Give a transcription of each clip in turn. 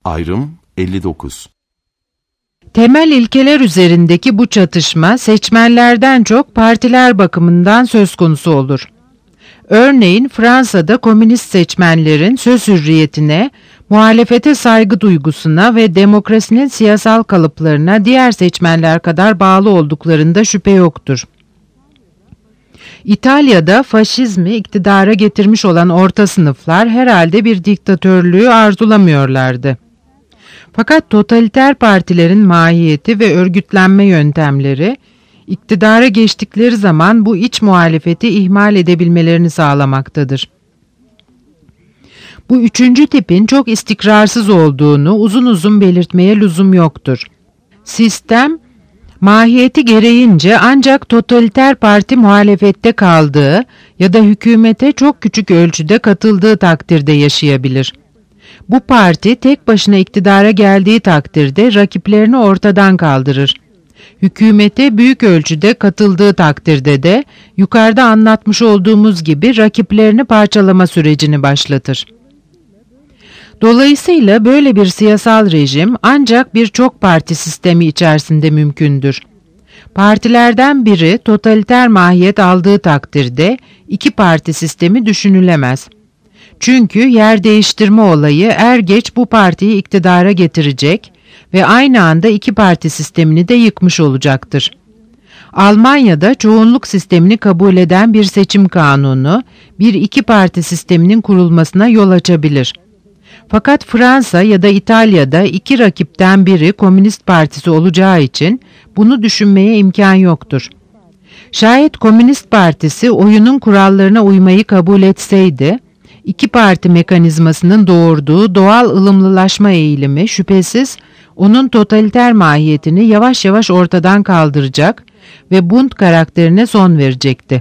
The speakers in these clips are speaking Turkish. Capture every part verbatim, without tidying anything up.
Ayrım elli dokuz. Temel ilkeler üzerindeki bu çatışma seçmenlerden çok partiler bakımından söz konusu olur. Örneğin Fransa'da komünist seçmenlerin söz hürriyetine, muhalefete saygı duygusuna ve demokrasinin siyasal kalıplarına diğer seçmenler kadar bağlı olduklarında şüphe yoktur. İtalya'da faşizmi iktidara getirmiş olan orta sınıflar herhalde bir diktatörlüğü arzulamıyorlardı. Fakat totaliter partilerin mahiyeti ve örgütlenme yöntemleri, iktidara geçtikleri zaman bu iç muhalefeti ihmal edebilmelerini sağlamaktadır. Bu üçüncü tipin çok istikrarsız olduğunu uzun uzun belirtmeye lüzum yoktur. Sistem, mahiyeti gereğince ancak totaliter parti muhalefette kaldığı ya da hükümete çok küçük ölçüde katıldığı takdirde yaşayabilir. Bu parti tek başına iktidara geldiği takdirde rakiplerini ortadan kaldırır. Hükümete büyük ölçüde katıldığı takdirde de yukarıda anlatmış olduğumuz gibi rakiplerini parçalama sürecini başlatır. Dolayısıyla böyle bir siyasal rejim ancak bir çok parti sistemi içerisinde mümkündür. Partilerden biri totaliter mahiyet aldığı takdirde iki parti sistemi düşünülemez. Çünkü yer değiştirme olayı er geç bu partiyi iktidara getirecek ve aynı anda iki parti sistemini de yıkmış olacaktır. Almanya'da çoğunluk sistemini kabul eden bir seçim kanunu bir iki parti sisteminin kurulmasına yol açabilir. Fakat Fransa ya da İtalya'da iki rakipten biri Komünist Partisi olacağı için bunu düşünmeye imkan yoktur. Şayet Komünist Partisi oyunun kurallarına uymayı kabul etseydi, iki parti mekanizmasının doğurduğu doğal ılımlılaşma eğilimi şüphesiz onun totaliter mahiyetini yavaş yavaş ortadan kaldıracak ve Bund karakterine son verecekti.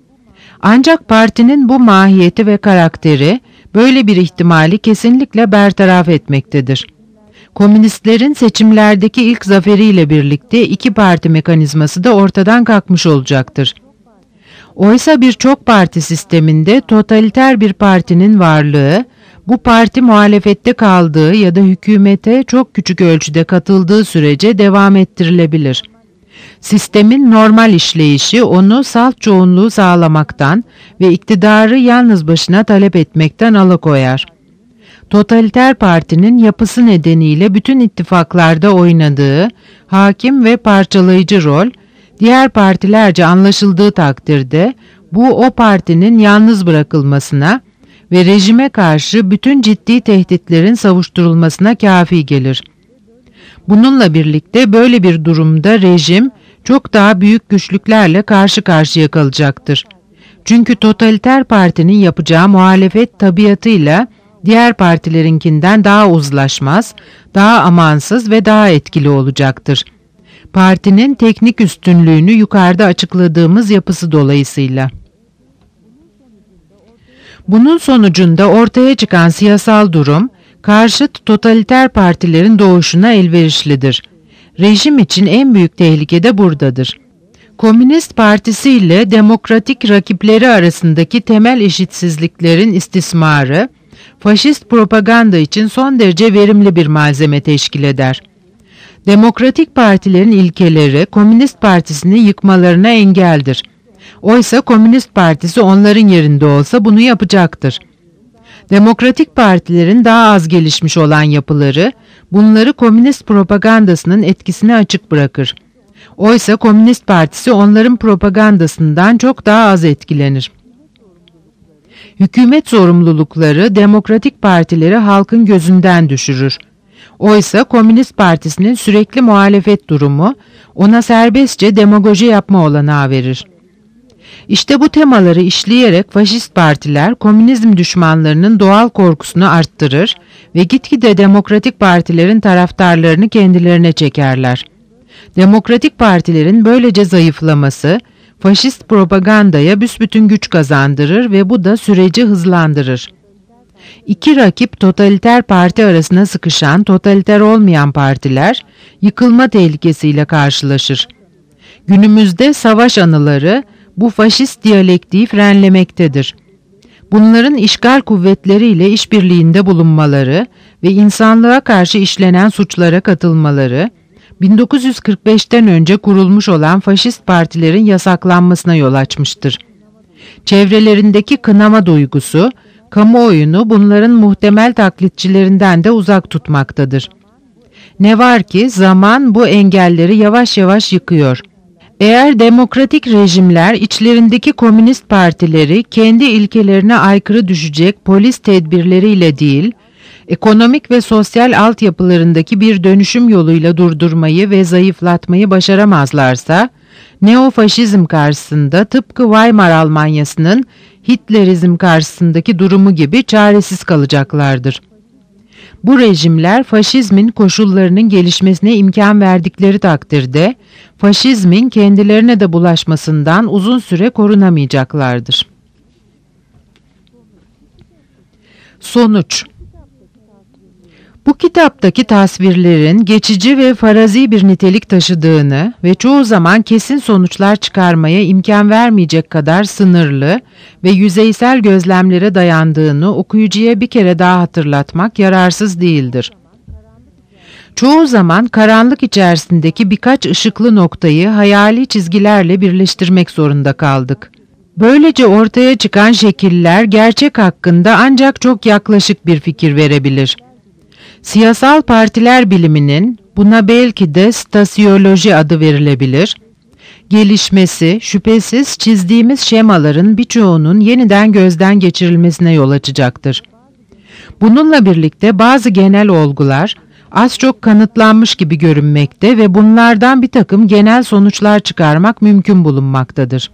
Ancak partinin bu mahiyeti ve karakteri böyle bir ihtimali kesinlikle bertaraf etmektedir. Komünistlerin seçimlerdeki ilk zaferiyle birlikte iki parti mekanizması da ortadan kalkmış olacaktır. Oysa bir çok parti sisteminde totaliter bir partinin varlığı, bu parti muhalefette kaldığı ya da hükümete çok küçük ölçüde katıldığı sürece devam ettirilebilir. Sistemin normal işleyişi onu salt çoğunluğu sağlamaktan ve iktidarı yalnız başına talep etmekten alıkoyar. Totaliter partinin yapısı nedeniyle bütün ittifaklarda oynadığı hakim ve parçalayıcı rol, diğer partilerce anlaşıldığı takdirde bu o partinin yalnız bırakılmasına ve rejime karşı bütün ciddi tehditlerin savuşturulmasına kafi gelir. Bununla birlikte böyle bir durumda rejim çok daha büyük güçlüklerle karşı karşıya kalacaktır. Çünkü totaliter partinin yapacağı muhalefet tabiatıyla diğer partilerinkinden daha uzlaşmaz, daha amansız ve daha etkili olacaktır. Partinin teknik üstünlüğünü yukarıda açıkladığımız yapısı dolayısıyla. Bunun sonucunda ortaya çıkan siyasal durum, karşıt totaliter partilerin doğuşuna elverişlidir. Rejim için en büyük tehlike de buradadır. Komünist Partisi ile demokratik rakipleri arasındaki temel eşitsizliklerin istismarı, faşist propaganda için son derece verimli bir malzeme teşkil eder. Demokratik partilerin ilkeleri Komünist Partisi'ni yıkmalarına engeldir. Oysa Komünist Partisi onların yerinde olsa bunu yapacaktır. Demokratik partilerin daha az gelişmiş olan yapıları, bunları komünist propagandasının etkisine açık bırakır. Oysa Komünist Partisi onların propagandasından çok daha az etkilenir. Hükümet sorumlulukları demokratik partileri halkın gözünden düşürür. Oysa Komünist Partisi'nin sürekli muhalefet durumu ona serbestçe demagoji yapma olanağı verir. İşte bu temaları işleyerek faşist partiler komünizm düşmanlarının doğal korkusunu arttırır ve gitgide demokratik partilerin taraftarlarını kendilerine çekerler. Demokratik partilerin böylece zayıflaması, faşist propagandaya büsbütün güç kazandırır ve bu da süreci hızlandırır. İki rakip totaliter parti arasına sıkışan totaliter olmayan partiler yıkılma tehlikesiyle karşılaşır. Günümüzde savaş anıları bu faşist diyalektiği frenlemektedir. bunların işgal kuvvetleriyle işbirliğinde bulunmaları ve insanlığa karşı işlenen suçlara katılmaları, bin dokuz yüz kırk beşten önce kurulmuş olan faşist partilerin yasaklanmasına yol açmıştır. Çevrelerindeki kınama duygusu, kamuoyunu bunların muhtemel taklitçilerinden de uzak tutmaktadır. Ne var ki zaman bu engelleri yavaş yavaş yıkıyor. Eğer demokratik rejimler içlerindeki komünist partileri kendi ilkelerine aykırı düşecek polis tedbirleriyle değil, ekonomik ve sosyal altyapılarındaki bir dönüşüm yoluyla durdurmayı ve zayıflatmayı başaramazlarsa, neofaşizm karşısında tıpkı Weimar Almanyası'nın Hitlerizm karşısındaki durumu gibi çaresiz kalacaklardır. Bu rejimler faşizmin koşullarının gelişmesine imkan verdikleri takdirde, faşizmin kendilerine de bulaşmasından uzun süre korunamayacaklardır. Sonuç. Bu kitaptaki tasvirlerin geçici ve farazi bir nitelik taşıdığını ve çoğu zaman kesin sonuçlar çıkarmaya imkan vermeyecek kadar sınırlı ve yüzeysel gözlemlere dayandığını okuyucuya bir kere daha hatırlatmak yararsız değildir. Çoğu zaman karanlık içerisindeki birkaç ışıklı noktayı hayali çizgilerle birleştirmek zorunda kaldık. Böylece ortaya çıkan şekiller gerçek hakkında ancak çok yaklaşık bir fikir verebilir. Siyasal partiler biliminin, buna belki de stasiyoloji adı verilebilir, gelişmesi şüphesiz çizdiğimiz şemaların birçoğunun yeniden gözden geçirilmesine yol açacaktır. Bununla birlikte bazı genel olgular az çok kanıtlanmış gibi görünmekte ve bunlardan bir takım genel sonuçlar çıkarmak mümkün bulunmaktadır.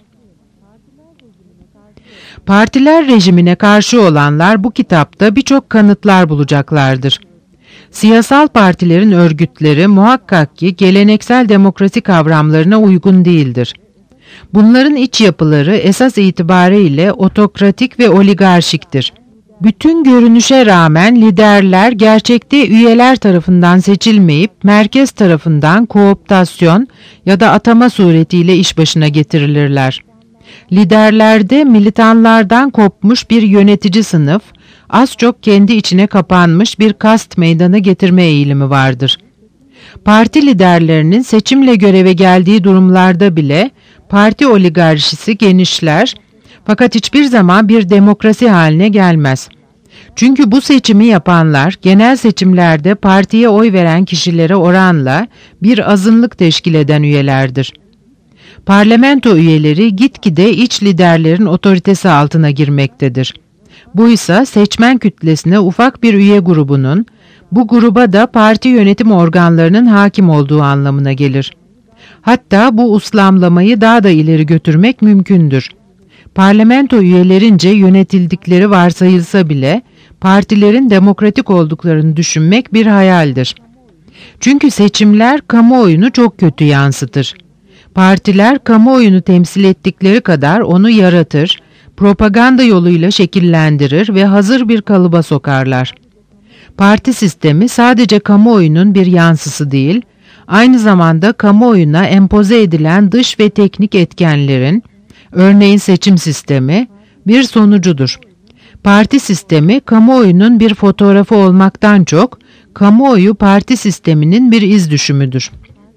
Partiler rejimine karşı olanlar bu kitapta birçok kanıtlar bulacaklardır. Siyasal partilerin örgütleri muhakkak ki geleneksel demokrasi kavramlarına uygun değildir. Bunların iç yapıları esas itibariyle otokratik ve oligarşiktir. Bütün görünüşe rağmen liderler gerçekte üyeler tarafından seçilmeyip merkez tarafından kooptasyon ya da atama suretiyle iş başına getirilirler. Liderlerde militanlardan kopmuş bir yönetici sınıf, az çok kendi içine kapanmış bir kast meydana getirme eğilimi vardır. Parti liderlerinin seçimle göreve geldiği durumlarda bile parti oligarşisi genişler fakat hiçbir zaman bir demokrasi haline gelmez. Çünkü bu seçimi yapanlar genel seçimlerde partiye oy veren kişilere oranla bir azınlık teşkil eden üyelerdir. Parlamento üyeleri gitgide iç liderlerin otoritesi altına girmektedir. Bu ise seçmen kütlesine ufak bir üye grubunun, bu gruba da parti yönetim organlarının hakim olduğu anlamına gelir. Hatta bu uslamlamayı daha da ileri götürmek mümkündür. Parlamento üyelerince yönetildikleri varsayılsa bile, partilerin demokratik olduklarını düşünmek bir hayaldir. Çünkü seçimler kamuoyunu çok kötü yansıtır. Partiler kamuoyunu temsil ettikleri kadar onu yaratır, propaganda yoluyla şekillendirir ve hazır bir kalıba sokarlar. Parti sistemi sadece kamuoyunun bir yansısı değil, aynı zamanda kamuoyuna empoze edilen dış ve teknik etkenlerin, örneğin seçim sistemi, bir sonucudur. Parti sistemi kamuoyunun bir fotoğrafı olmaktan çok, kamuoyu parti sisteminin bir iz düşümüdür.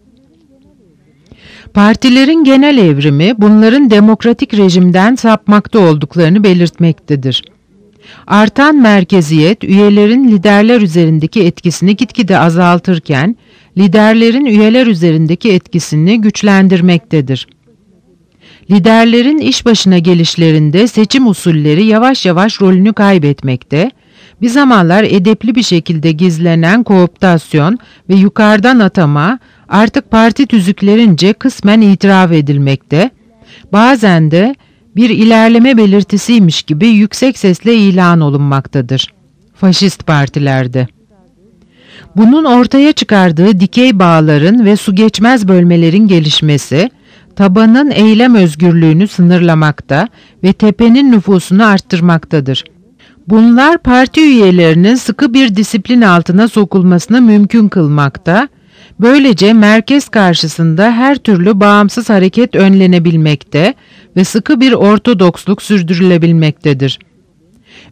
Partilerin genel evrimi bunların demokratik rejimden sapmakta olduklarını belirtmektedir. Artan merkeziyet üyelerin liderler üzerindeki etkisini gitgide azaltırken, liderlerin üyeler üzerindeki etkisini güçlendirmektedir. Liderlerin iş başına gelişlerinde seçim usulleri yavaş yavaş rolünü kaybetmekte, bir zamanlar edepli bir şekilde gizlenen kooptasyon ve yukarıdan atama artık parti tüzüklerince kısmen itiraf edilmekte, bazen de bir ilerleme belirtisiymiş gibi yüksek sesle ilan olunmaktadır. Faşist partilerde. Bunun ortaya çıkardığı dikey bağların ve su geçmez bölmelerin gelişmesi, tabanın eylem özgürlüğünü sınırlamakta ve tepenin nüfusunu arttırmaktadır. Bunlar parti üyelerinin sıkı bir disiplin altına sokulmasını mümkün kılmakta, böylece merkez karşısında her türlü bağımsız hareket önlenebilmekte ve sıkı bir ortodoksluk sürdürülebilmektedir.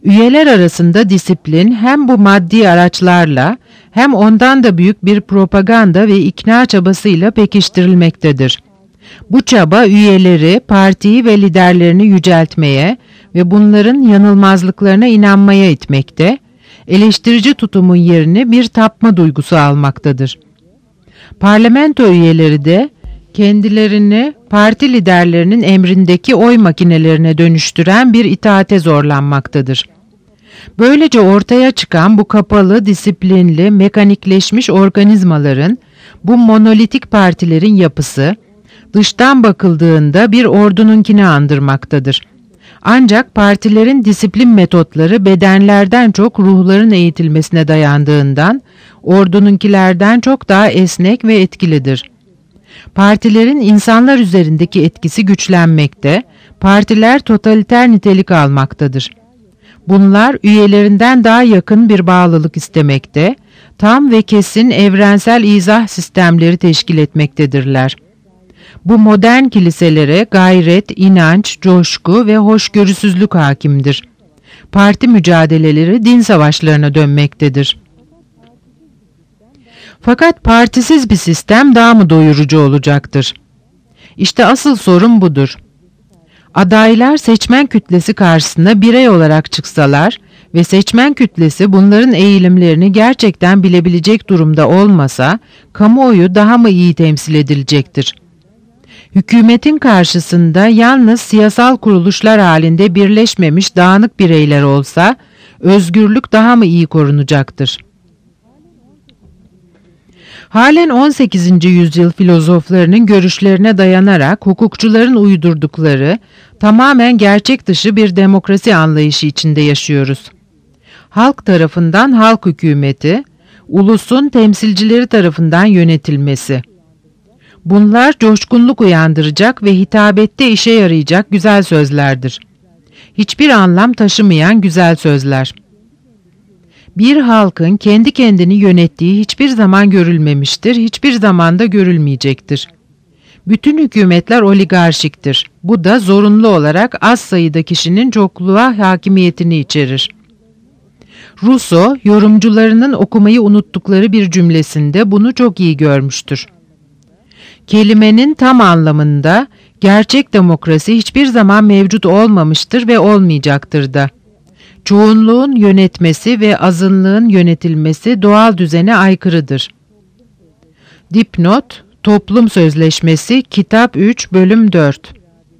Üyeler arasında disiplin hem bu maddi araçlarla hem ondan da büyük bir propaganda ve ikna çabasıyla pekiştirilmektedir. Bu çaba üyeleri, partiyi ve liderlerini yüceltmeye ve bunların yanılmazlıklarına inanmaya itmekte, eleştirici tutumun yerini bir tapma duygusu almaktadır. Parlamento üyeleri de kendilerini parti liderlerinin emrindeki oy makinelerine dönüştüren bir itaate zorlanmaktadır. Böylece ortaya çıkan bu kapalı, disiplinli, mekanikleşmiş organizmaların, bu monolitik partilerin yapısı, dıştan bakıldığında bir ordununkini andırmaktadır. Ancak partilerin disiplin metotları bedenlerden çok ruhların eğitilmesine dayandığından, ordununkilerden çok daha esnek ve etkilidir. Partilerin insanlar üzerindeki etkisi güçlenmekte, partiler totaliter nitelik almaktadır. Bunlar üyelerinden daha yakın bir bağlılık istemekte, tam ve kesin evrensel izah sistemleri teşkil etmektedirler. Bu modern kiliselere gayret, inanç, coşku ve hoşgörüsüzlük hakimdir. Parti mücadeleleri din savaşlarına dönmektedir. Fakat partisiz bir sistem daha mı doyurucu olacaktır? İşte asıl sorun budur. Adaylar seçmen kütlesi karşısında birey olarak çıksalar ve seçmen kütlesi bunların eğilimlerini gerçekten bilebilecek durumda olmasa, kamuoyu daha mı iyi temsil edilecektir? Hükümetin karşısında yalnız siyasal kuruluşlar halinde birleşmemiş dağınık bireyler olsa, özgürlük daha mı iyi korunacaktır? Halen on sekizinci yüzyıl filozoflarının görüşlerine dayanarak hukukçuların uydurdukları tamamen gerçek dışı bir demokrasi anlayışı içinde yaşıyoruz. Halk tarafından halk hükümeti, ulusun temsilcileri tarafından yönetilmesi. Bunlar coşkunluk uyandıracak ve hitabette işe yarayacak güzel sözlerdir. Hiçbir anlam taşımayan güzel sözler. Bir halkın kendi kendini yönettiği hiçbir zaman görülmemiştir, hiçbir zaman da görülmeyecektir. Bütün hükümetler oligarşiktir. Bu da zorunlu olarak az sayıda kişinin çokluğa hakimiyetini içerir. Rousseau, yorumcularının okumayı unuttukları bir cümlesinde bunu çok iyi görmüştür. Kelimenin tam anlamında gerçek demokrasi hiçbir zaman mevcut olmamıştır ve olmayacaktır da. Çoğunluğun yönetmesi ve azınlığın yönetilmesi doğal düzene aykırıdır. Dipnot, Toplum Sözleşmesi, Kitap üç, Bölüm dört.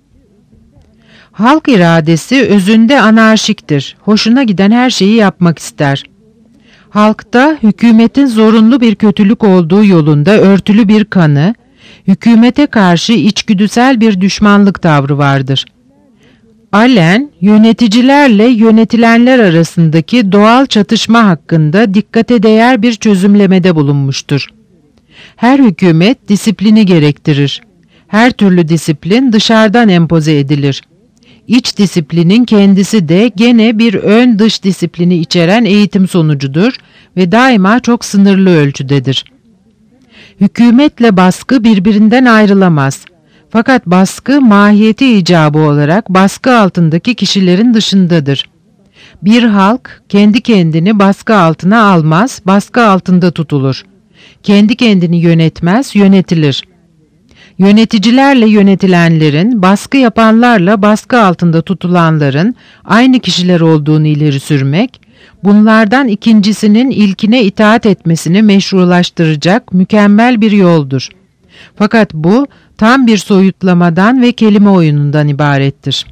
Halk iradesi özünde anarşiktir. Hoşuna giden her şeyi yapmak ister. Halkta hükümetin zorunlu bir kötülük olduğu yolunda örtülü bir kanı, hükümete karşı içgüdüsel bir düşmanlık tavrı vardır. Allen, yöneticilerle yönetilenler arasındaki doğal çatışma hakkında dikkate değer bir çözümlemede bulunmuştur. Her hükümet disiplini gerektirir. Her türlü disiplin dışarıdan empoze edilir. İç disiplinin kendisi de gene bir ön dış disiplini içeren eğitim sonucudur ve daima çok sınırlı ölçüdedir. Hükümetle baskı birbirinden ayrılamaz. Fakat baskı mahiyeti icabı olarak baskı altındaki kişilerin dışındadır. Bir halk kendi kendini baskı altına almaz, baskı altında tutulur. Kendi kendini yönetmez, yönetilir. Yöneticilerle yönetilenlerin, baskı yapanlarla baskı altında tutulanların aynı kişiler olduğunu ileri sürmek, bunlardan ikincisinin ilkine itaat etmesini meşrulaştıracak mükemmel bir yoldur. Fakat bu tam bir soyutlamadan ve kelime oyunundan ibarettir.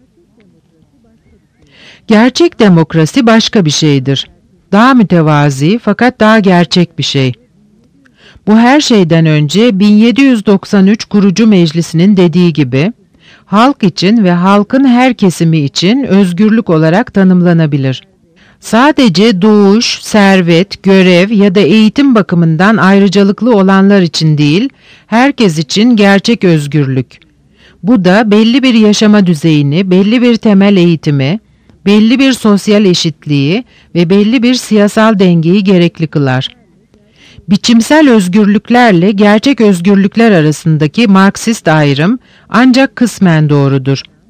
Gerçek demokrasi başka bir şeydir. Daha mütevazi fakat daha gerçek bir şey. Bu her şeyden önce bin yedi yüz doksan üç Kurucu Meclisi'nin dediği gibi, halk için ve halkın her kesimi için özgürlük olarak tanımlanabilir. Sadece doğuş, servet, görev ya da eğitim bakımından ayrıcalıklı olanlar için değil, herkes için gerçek özgürlük. Bu da belli bir yaşama düzeyini, belli bir temel eğitimi, belli bir sosyal eşitliği ve belli bir siyasal dengeyi gerekli kılar. Biçimsel özgürlüklerle gerçek özgürlükler arasındaki Marksist ayrım ancak kısmen doğrudur.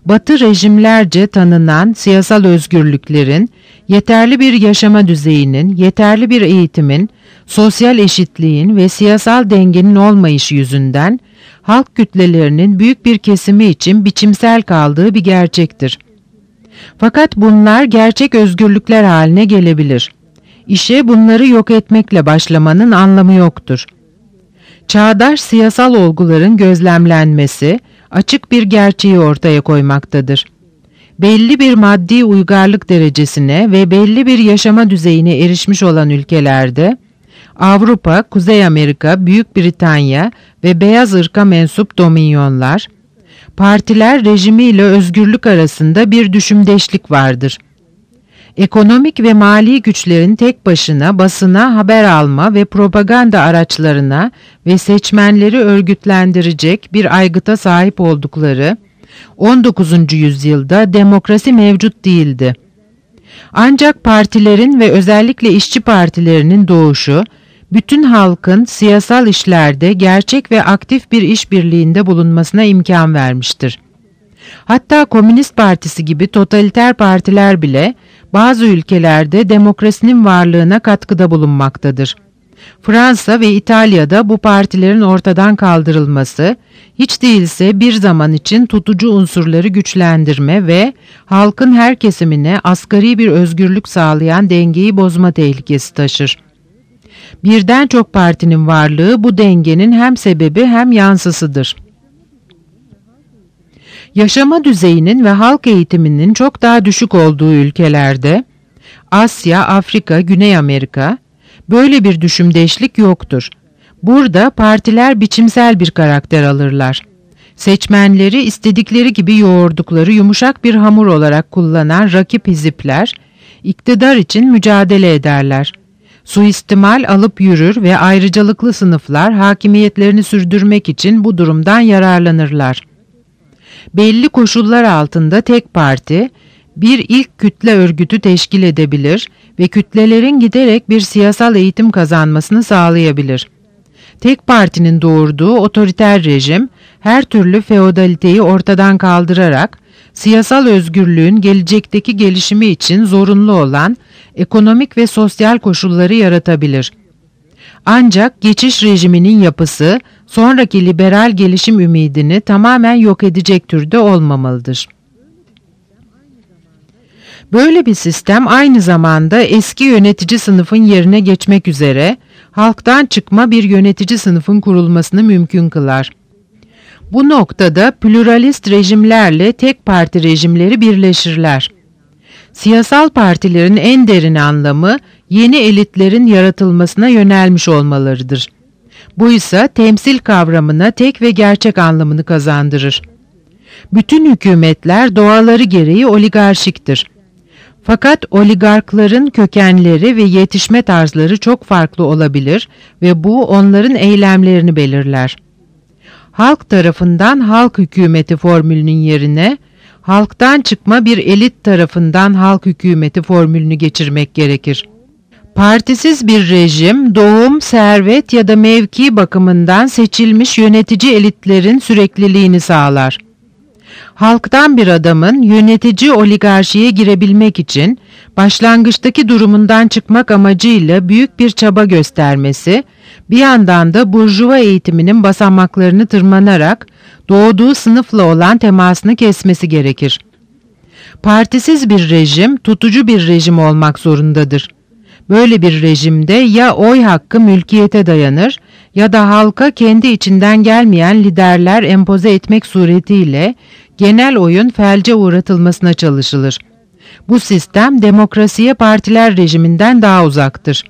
Batı rejimlerce tanınan siyasal özgürlüklerin, yeterli bir yaşama düzeyinin, yeterli bir eğitimin, sosyal eşitliğin ve siyasal dengenin olmayışı yüzünden halk kütlelerinin büyük bir kesimi için biçimsel kaldığı bir gerçektir. Fakat bunlar gerçek özgürlükler haline gelebilir. İşe bunları yok etmekle başlamanın anlamı yoktur. Çağdaş siyasal olguların gözlemlenmesi, açık bir gerçeği ortaya koymaktadır. Belli bir maddi uygarlık derecesine ve belli bir yaşama düzeyine erişmiş olan ülkelerde, Avrupa, Kuzey Amerika, Büyük Britanya ve beyaz ırka mensup dominyonlar, partiler rejimiyle özgürlük arasında bir düşümdeşlik vardır. Ekonomik ve mali güçlerin tek başına basına haber alma ve propaganda araçlarına ve seçmenleri örgütlendirecek bir aygıta sahip oldukları on dokuzuncu yüzyılda demokrasi mevcut değildi. Ancak partilerin ve özellikle işçi partilerinin doğuşu, bütün halkın siyasal işlerde gerçek ve aktif bir işbirliğinde bulunmasına imkan vermiştir. Hatta Komünist Partisi gibi totaliter partiler bile bazı ülkelerde demokrasinin varlığına katkıda bulunmaktadır. Fransa ve İtalya'da bu partilerin ortadan kaldırılması, hiç değilse bir zaman için tutucu unsurları güçlendirme ve halkın her kesimine asgari bir özgürlük sağlayan dengeyi bozma tehlikesi taşır. Birden çok partinin varlığı bu dengenin hem sebebi hem yansısıdır. Yaşama düzeyinin ve halk eğitiminin çok daha düşük olduğu ülkelerde, Asya, Afrika, Güney Amerika, böyle bir düşümdeşlik yoktur. Burada partiler biçimsel bir karakter alırlar. Seçmenleri istedikleri gibi yoğurdukları yumuşak bir hamur olarak kullanan rakip hizipler, iktidar için mücadele ederler. Suistimal alıp yürür ve ayrıcalıklı sınıflar hakimiyetlerini sürdürmek için bu durumdan yararlanırlar. Belli koşullar altında tek parti, bir ilk kütle örgütü teşkil edebilir ve kütlelerin giderek bir siyasal eğitim kazanmasını sağlayabilir. Tek partinin doğurduğu otoriter rejim, her türlü feodaliteyi ortadan kaldırarak, siyasal özgürlüğün gelecekteki gelişimi için zorunlu olan ekonomik ve sosyal koşulları yaratabilir. Ancak geçiş rejiminin yapısı, sonraki liberal gelişim ümidini tamamen yok edecek türde olmamalıdır. Böyle bir sistem aynı zamanda eski yönetici sınıfın yerine geçmek üzere halktan çıkma bir yönetici sınıfın kurulmasını mümkün kılar. Bu noktada pluralist rejimlerle tek parti rejimleri birleşirler. Siyasal partilerin en derin anlamı yeni elitlerin yaratılmasına yönelmiş olmalarıdır. Bu ise temsil kavramına tek ve gerçek anlamını kazandırır. Bütün hükümetler doğaları gereği oligarşiktir. Fakat oligarkların kökenleri ve yetişme tarzları çok farklı olabilir ve bu onların eylemlerini belirler. Halk tarafından halk hükümeti formülünün yerine halktan çıkma bir elit tarafından halk hükümeti formülünü geçirmek gerekir. Partisiz bir rejim, doğum, servet ya da mevki bakımından seçilmiş yönetici elitlerin sürekliliğini sağlar. Halktan bir adamın yönetici oligarşiye girebilmek için başlangıçtaki durumundan çıkmak amacıyla büyük bir çaba göstermesi, bir yandan da burjuva eğitiminin basamaklarını tırmanarak doğduğu sınıfla olan temasını kesmesi gerekir. Partisiz bir rejim, tutucu bir rejim olmak zorundadır. Böyle bir rejimde ya oy hakkı mülkiyete dayanır ya da halka kendi içinden gelmeyen liderler empoze etmek suretiyle genel oyun felce uğratılmasına çalışılır. Bu sistem demokrasiye partiler rejiminden daha uzaktır.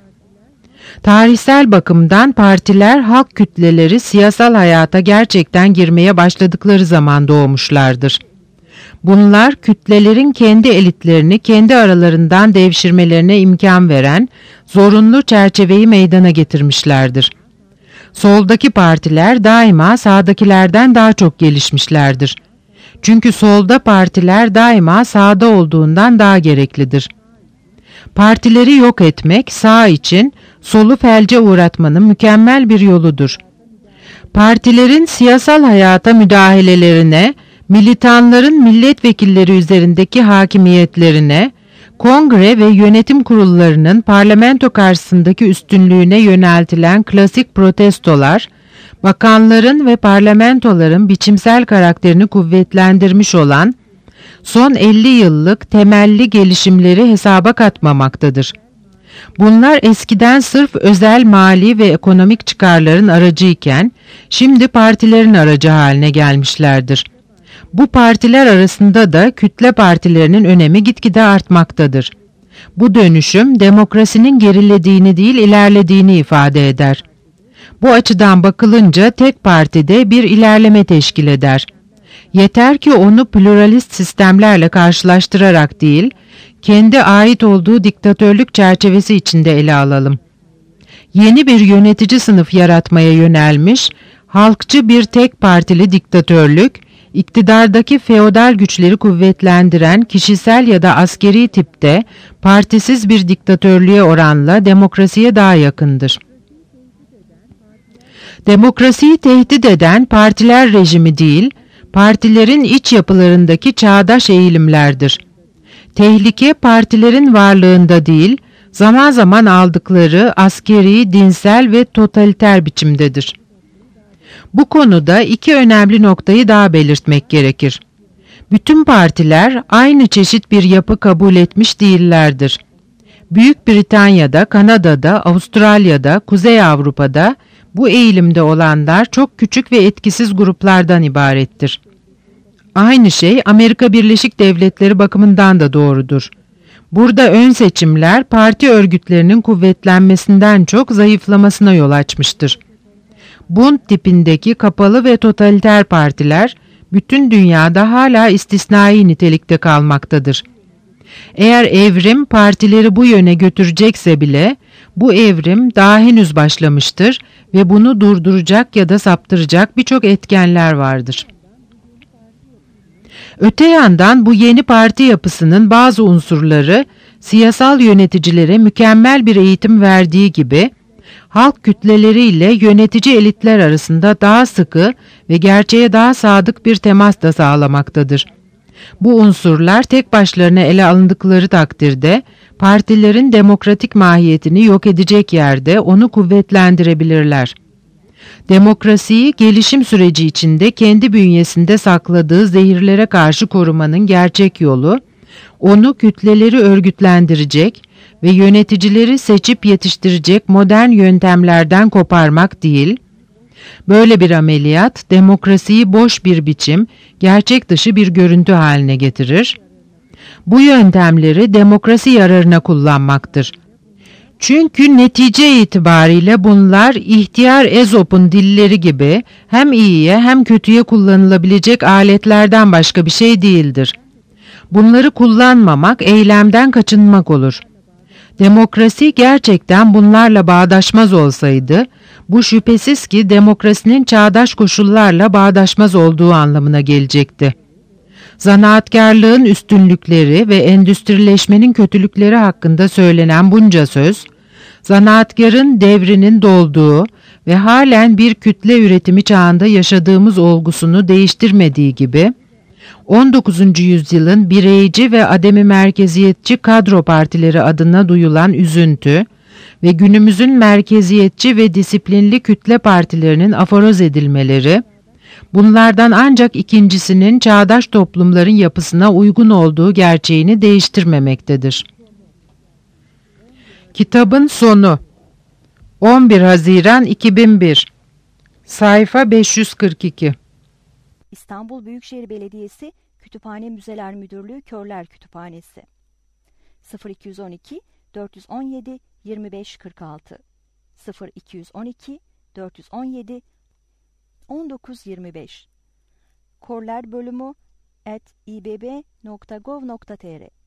Tarihsel bakımdan partiler halk kütleleri siyasal hayata gerçekten girmeye başladıkları zaman doğmuşlardır. Bunlar kütlelerin kendi elitlerini kendi aralarından devşirmelerine imkan veren zorunlu çerçeveyi meydana getirmişlerdir. Soldaki partiler daima sağdakilerden daha çok gelişmişlerdir. Çünkü solda partiler daima sağda olduğundan daha gereklidir. Partileri yok etmek sağ için solu felce uğratmanın mükemmel bir yoludur. Partilerin siyasal hayata müdahalelerine Militanların milletvekilleri üzerindeki hakimiyetlerine, kongre ve yönetim kurullarının parlamento karşısındaki üstünlüğüne yöneltilen klasik protestolar, bakanların ve parlamentoların biçimsel karakterini kuvvetlendirmiş olan son elli yıllık temelli gelişimleri hesaba katmamaktadır. Bunlar eskiden sırf özel mali ve ekonomik çıkarların aracıyken, şimdi partilerin aracı haline gelmişlerdir. Bu partiler arasında da kütle partilerinin önemi gitgide artmaktadır. Bu dönüşüm demokrasinin gerilediğini değil ilerlediğini ifade eder. Bu açıdan bakılınca tek partide bir ilerleme teşkil eder. Yeter ki onu pluralist sistemlerle karşılaştırarak değil, kendi ait olduğu diktatörlük çerçevesi içinde ele alalım. Yeni bir yönetici sınıf yaratmaya yönelmiş, halkçı bir tek partili diktatörlük, iktidardaki feodal güçleri kuvvetlendiren kişisel ya da askeri tipte partisiz bir diktatörlüğe oranla demokrasiye daha yakındır. Demokrasiyi tehdit eden partiler rejimi değil, partilerin iç yapılarındaki çağdaş eğilimlerdir. Tehlike partilerin varlığında değil, zaman zaman aldıkları askeri, dinsel ve totaliter biçimdedir. Bu konuda iki önemli noktayı daha belirtmek gerekir. Bütün partiler aynı çeşit bir yapı kabul etmiş değillerdir. Büyük Britanya'da, Kanada'da, Avustralya'da, Kuzey Avrupa'da bu eğilimde olanlar çok küçük ve etkisiz gruplardan ibarettir. Aynı şey Amerika Birleşik Devletleri bakımından da doğrudur. Burada ön seçimler parti örgütlerinin kuvvetlenmesinden çok zayıflamasına yol açmıştır. Bund tipindeki kapalı ve totaliter partiler bütün dünyada hala istisnai nitelikte kalmaktadır. Eğer evrim partileri bu yöne götürecekse bile bu evrim daha henüz başlamıştır ve bunu durduracak ya da saptıracak birçok etkenler vardır. Öte yandan bu yeni parti yapısının bazı unsurları siyasal yöneticilere mükemmel bir eğitim verdiği gibi halk kütleleriyle yönetici elitler arasında daha sıkı ve gerçeğe daha sadık bir temas da sağlamaktadır. Bu unsurlar tek başlarına ele alındıkları takdirde partilerin demokratik mahiyetini yok edecek yerde onu kuvvetlendirebilirler. Demokrasiyi gelişim süreci içinde kendi bünyesinde sakladığı zehirlere karşı korumanın gerçek yolu, onu kütleleri örgütlendirecek ve yöneticileri seçip yetiştirecek modern yöntemlerden koparmak değil, böyle bir ameliyat demokrasiyi boş bir biçim, gerçek dışı bir görüntü haline getirir. Bu yöntemleri demokrasi yararına kullanmaktır. Çünkü netice itibariyle bunlar ihtiyar Ezop'un dilleri gibi hem iyiye hem kötüye kullanılabilecek aletlerden başka bir şey değildir. Bunları kullanmamak eylemden kaçınmak olur. Demokrasi gerçekten bunlarla bağdaşmaz olsaydı, bu şüphesiz ki demokrasinin çağdaş koşullarla bağdaşmaz olduğu anlamına gelecekti. Zanaatkarlığın üstünlükleri ve endüstrileşmenin kötülükleri hakkında söylenen bunca söz, zanaatkarın devrinin dolduğu ve halen bir kütle üretimi çağında yaşadığımız olgusunu değiştirmediği gibi, on dokuzuncu yüzyılın bireyci ve ademi merkeziyetçi kadro partileri adına duyulan üzüntü ve günümüzün merkeziyetçi ve disiplinli kütle partilerinin aforoz edilmeleri, bunlardan ancak ikincisinin çağdaş toplumların yapısına uygun olduğu gerçeğini değiştirmemektedir. Kitabın sonu on bir Haziran iki bin bir Sayfa beş yüz kırk iki. İstanbul Büyükşehir Belediyesi Kütüphane Müzeler Müdürlüğü Körler Kütüphanesi sıfır iki on iki dört yüz on yedi yirmi beş kırk altı sıfır iki on iki dört yüz on yedi on dokuz yirmi beş Körler bölümü at i b b nokta gov nokta tr